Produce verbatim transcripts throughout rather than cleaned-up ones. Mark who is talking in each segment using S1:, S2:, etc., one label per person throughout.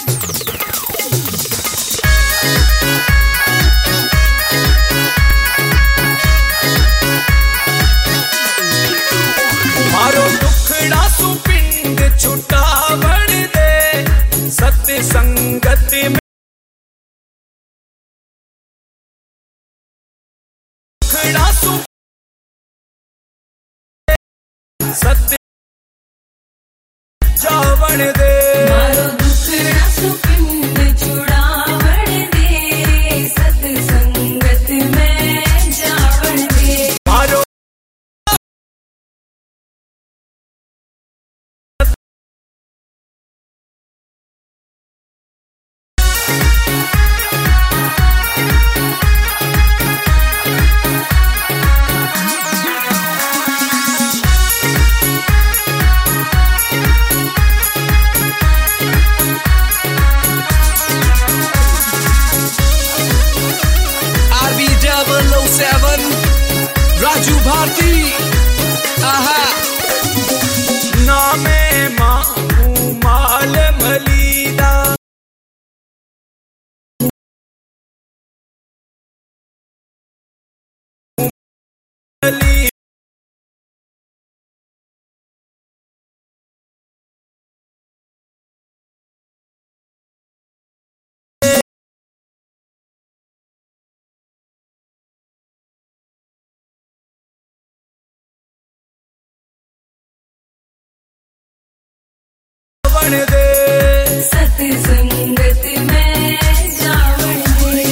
S1: मारो दुखड़ा सु पिंड छुटावण दे, सत्य संगत में दुखड़ा सु सत्य जावण दे।
S2: मारो दुखड़ा सु पिंड छुड़ावण दे, सत्य संगत में जावण दे।
S1: मारो सेवन राजू भारती आहा नामे माऊ माल मलीदा मली दे,
S2: सत्य संगत में जावण दे।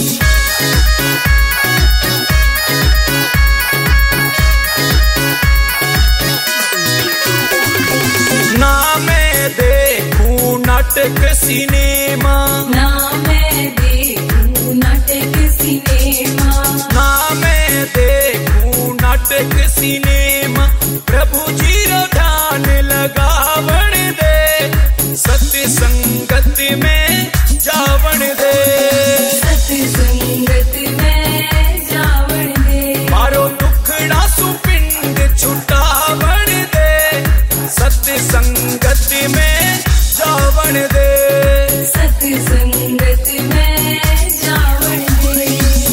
S1: ना मैं देखूं नाटक सिनेमा,
S2: ना मैं देखूं नाटक सिनेमा,
S1: ना मैं देखूं नाटक सिनेमा, प्रभु जी रो ध्यान लगावण दे, सत्य संगत में जावण दे।
S2: सत्य संगत में जावण दे।
S1: मारो दुखड़ा सु पिंड छुटावण दे, सत्य संगत में जावण दे।
S2: सत्य संगत में जावण दे।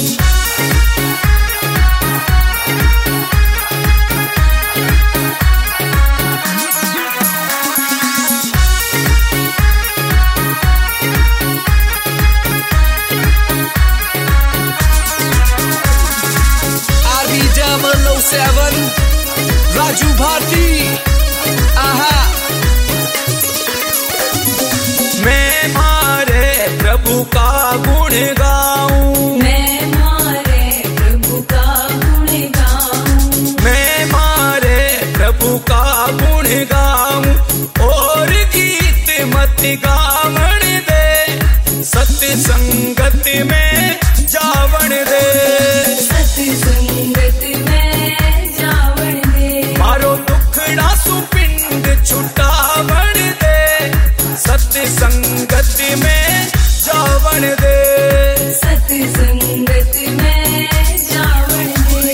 S1: सेवन राजू भारती आहा मैं मारे प्रभु का गुण गाऊं,
S2: मैं मारे प्रभु का गुण गाऊं,
S1: मैं मारे प्रभु का गुण गाऊं, और गीत मत गावण दे, सत्य संगत में जावण दे।
S2: सत्य संगत में जावण दे।
S1: मारो दुखड़ा सु पिंड छुटावण दे, सत्य संगत में जावण दे।
S2: सत्य संगत में जावण दे।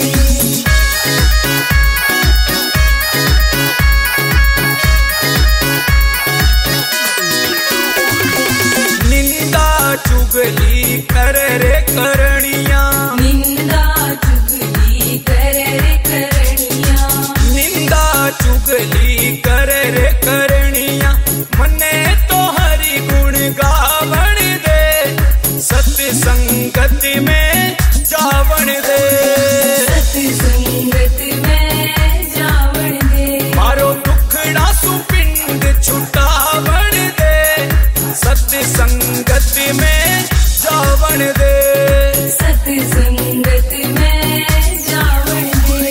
S1: निंदा चुगली कर रे करनिया,
S2: निंदा चुगली कर रे करनिया,
S1: निंदा चुगली कर रे करनिया, मने तो हरि गुण गावण दे, सत्य संगत में जावण दे।
S2: सत्य संगत में जावण दे।
S1: मारो दुखड़ा सु पिंड छुटावण दे, सत्य संगत में जावण दे।
S2: सत्य संगत में जावण दे।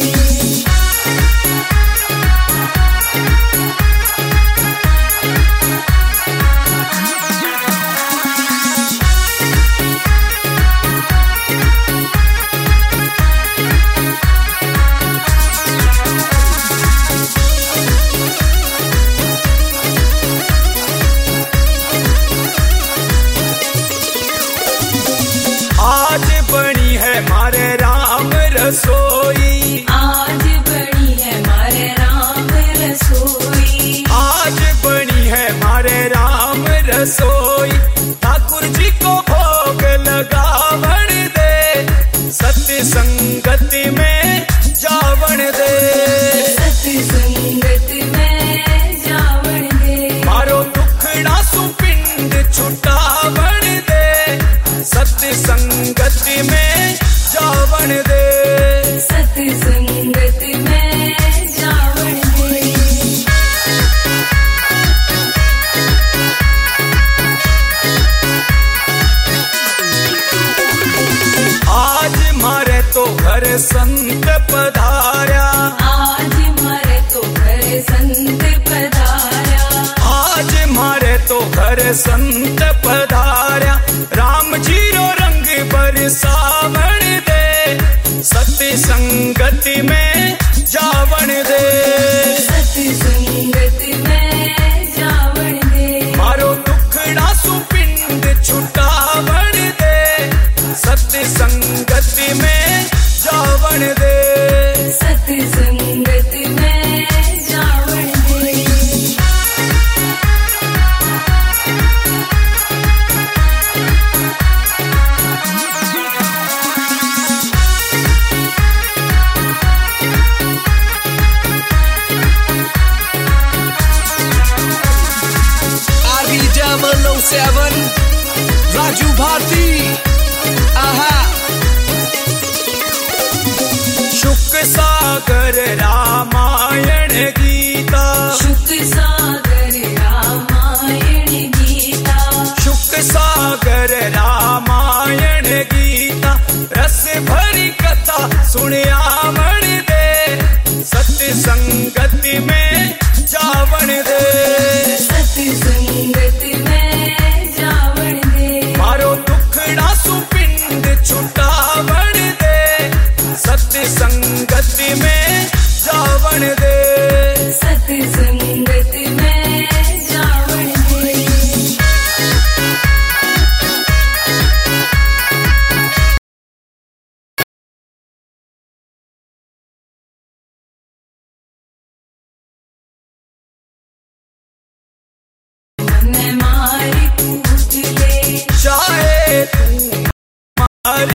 S1: आज बनी है मारे राम रसोई,
S2: आज बनी है मारे राम रसोई,
S1: आज बनी है मारे राम रसोई, रसोई, ठाकुर जी को भोग लगावण दे, सत्य संगति में जावण दे,
S2: सत्य संगत में जावण दे,
S1: मारो दुखड़ा सुपिंड छुटावण दे, सत्य संगति में जावण दे,
S2: सत्य संगत में जावण दे।
S1: आज मारे तो घर संत पधार्या,
S2: आज मारे तो घर संत पधार्या,
S1: आज मारे तो घर संत पधार्या, राम जी रो रंग बरसावण दे, सत्य संगति में जावण दे,
S2: सत्य संगत में जावण दे,
S1: मारो दुखड़ा सुपिंड छुटावण दे, सत्य संगति में जावण दे,
S2: सत्य संगत में जावण दे।
S3: Seven, Raju Bharti, aha.
S1: शुक सागर रामायण गीता,
S2: शुक सागर रामायण गीता,
S1: शुक सागर रामायण गीता, रस भरी कथा सुनियावण दे, सत्य संगति में जावण दे,
S2: सत्य संगत में जावण दे,
S1: मारो दुखड़ा सुपिंड छुटावण दे, सत्य संगति में जावण दे,
S2: सत्य संगत में जावण दे। मन मारी पूछ ले,
S1: चाहे तू मारी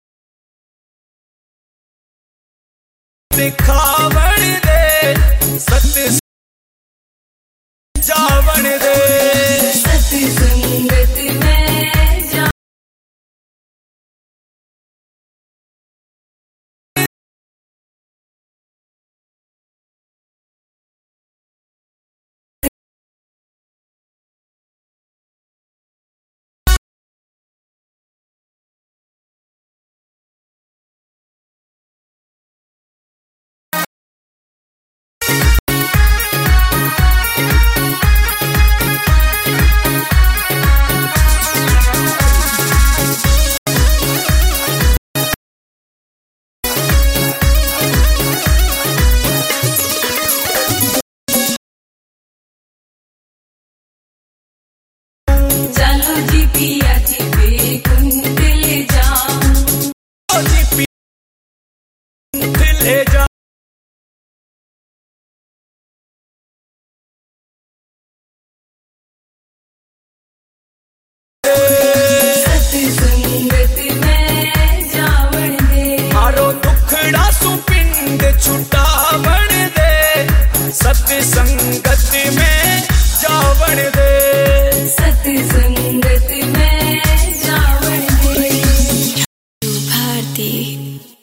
S1: दिखावण दे, सत्य जावण दे,
S2: सत्य संगत में जा चलो जी पिया जी बेकुंठ ले जाऊं,
S1: जी पीठ ले जा,
S2: सत्य संगत में जावण दे,
S1: मारो दुखड़ा सुपिंड छुटावण दे, सत्य संगति में जावण दे,
S2: सत्य संगत में जावण दे। भारती।